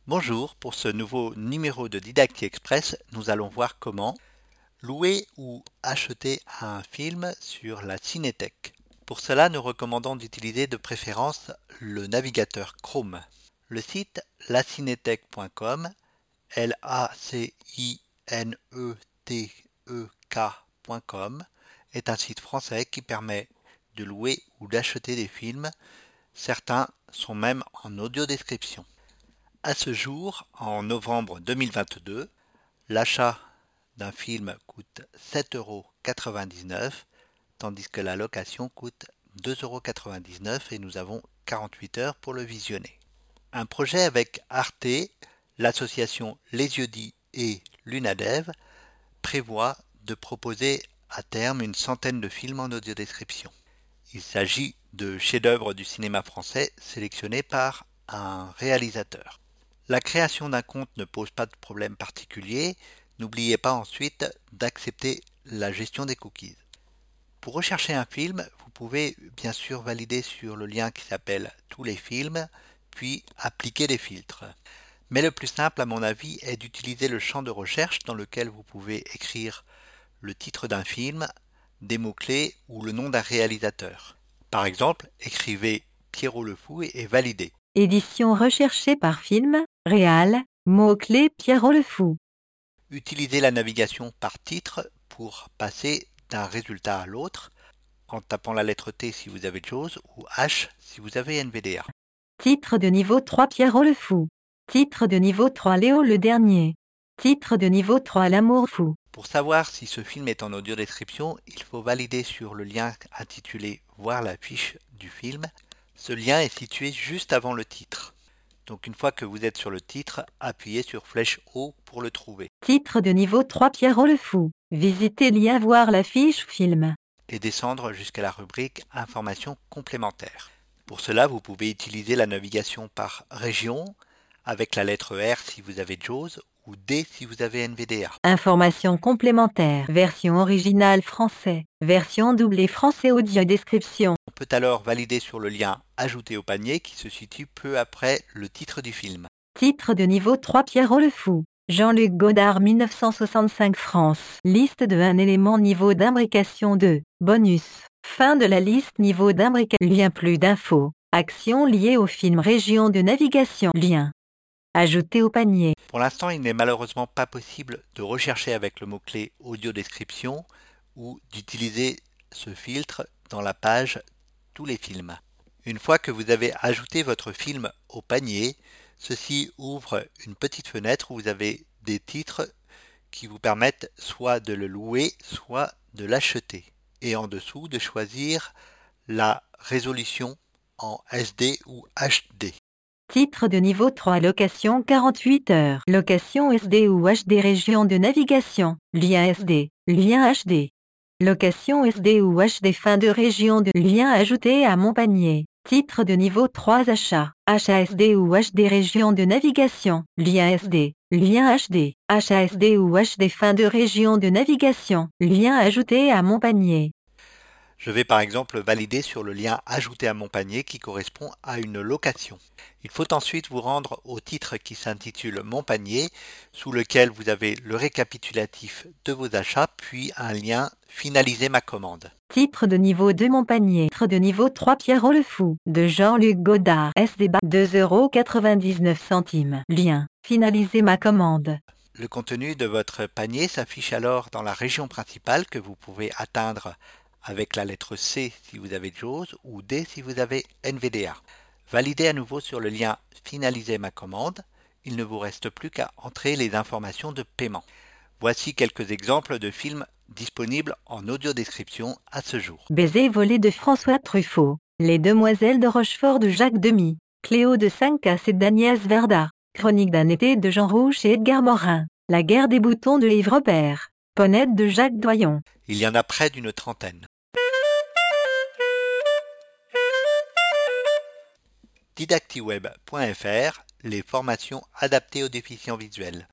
Bonjour, pour ce nouveau numéro de Didacti Express, nous allons voir comment louer ou acheter un film sur la Cinétech. Pour cela, nous recommandons d'utiliser de préférence le navigateur Chrome. Le site lacinetech.com, lacinetech.com, est un site français qui permet de louer ou d'acheter des films. Certains sont même en audio-description. À ce jour, en novembre 2022, l'achat d'un film coûte 7,99 €, tandis que la location coûte 2,99 € et nous avons 48 heures pour le visionner. Un projet avec Arte, l'association Les Yeux Dits et Lunadev prévoit de proposer à terme une centaine de films en audiodescription. Il s'agit de chefs-d'œuvre du cinéma français sélectionnés par un réalisateur. La création d'un compte ne pose pas de problème particulier. N'oubliez pas ensuite d'accepter la gestion des cookies. Pour rechercher un film, vous pouvez bien sûr valider sur le lien qui s'appelle Tous les films, puis appliquer des filtres. Mais le plus simple à mon avis est d'utiliser le champ de recherche dans lequel vous pouvez écrire le titre d'un film, des mots-clés ou le nom d'un réalisateur. Par exemple, écrivez Pierrot le Fou et validez. Édition recherchée par film, réal, mots-clés Pierrot le Fou. Utilisez la navigation par titre pour passer d'un résultat à l'autre en tapant la lettre T si vous avez JAWS ou H si vous avez NVDA. Titre de niveau 3 Pierrot le Fou. Titre de niveau 3 Léo le Dernier. Titre de niveau 3 L'amour fou. Pour savoir si ce film est en audio-description, il faut valider sur le lien intitulé Voir la fiche du film. Ce lien est situé juste avant le titre. Donc une fois que vous êtes sur le titre, appuyez sur flèche haut pour le trouver. Titre de niveau 3 Pierrot le Fou. Visitez lien voir la fiche film. Et descendre jusqu'à la rubrique Informations complémentaires. Pour cela, vous pouvez utiliser la navigation par région avec la lettre R si vous avez JAWS ou D si vous avez NVDA. Informations complémentaires. Version originale français. Version doublée français audio description. On peut alors valider sur le lien Ajouter au panier qui se situe peu après le titre du film. Titre de niveau 3 Pierrot le Fou. Jean-Luc Godard 1965 France. Liste de 1 élément niveau d'imbrication 2. Bonus. Fin de la liste niveau d'imbrication. Lien plus d'infos. Actions liées au film région de navigation. Lien. Ajouter au panier. Pour l'instant, il n'est malheureusement pas possible de rechercher avec le mot-clé audio description ou d'utiliser ce filtre dans la page Tous les films. Une fois que vous avez ajouté votre film au panier, ceci ouvre une petite fenêtre où vous avez des titres qui vous permettent soit de le louer, soit de l'acheter. Et en dessous, de choisir la résolution en SD ou HD. Titre de niveau 3 Location 48 heures. Location SD ou HD région de navigation. Lien SD. Lien HD. Location SD ou HD fin de région de lien ajouté à mon panier. Titre de niveau 3 Achat. Achat SD ou HD région de navigation. Lien SD. Lien HD. Achat SD ou HD fin de région de navigation. Lien ajouté à mon panier. Je vais par exemple valider sur le lien Ajouter à mon panier qui correspond à une location. Il faut ensuite vous rendre au titre qui s'intitule Mon panier, sous lequel vous avez le récapitulatif de vos achats, puis un lien Finaliser ma commande. Titre de niveau 2 Mon panier. Titre de niveau 3 Pierrot le Fou. De Jean-Luc Godard. SD 2,99 €. Lien. Finaliser ma commande. Le contenu de votre panier s'affiche alors dans la région principale que vous pouvez atteindre avec la lettre C si vous avez JAWS ou D si vous avez NVDA. Validez à nouveau sur le lien Finaliser ma commande. Il ne vous reste plus qu'à entrer les informations de paiement. Voici quelques exemples de films disponibles en audio-description à ce jour. Baiser volé de François Truffaut. Les Demoiselles de Rochefort de Jacques Demy. Cléo de 5 et d'Agnès Verda. Chronique d'un été de Jean Rouch et Edgar Morin. La guerre des boutons de Yves Robert. Ponette de Jacques Doyon. Il y en a près d'une trentaine. Didactiweb.fr, les formations adaptées aux déficients visuels.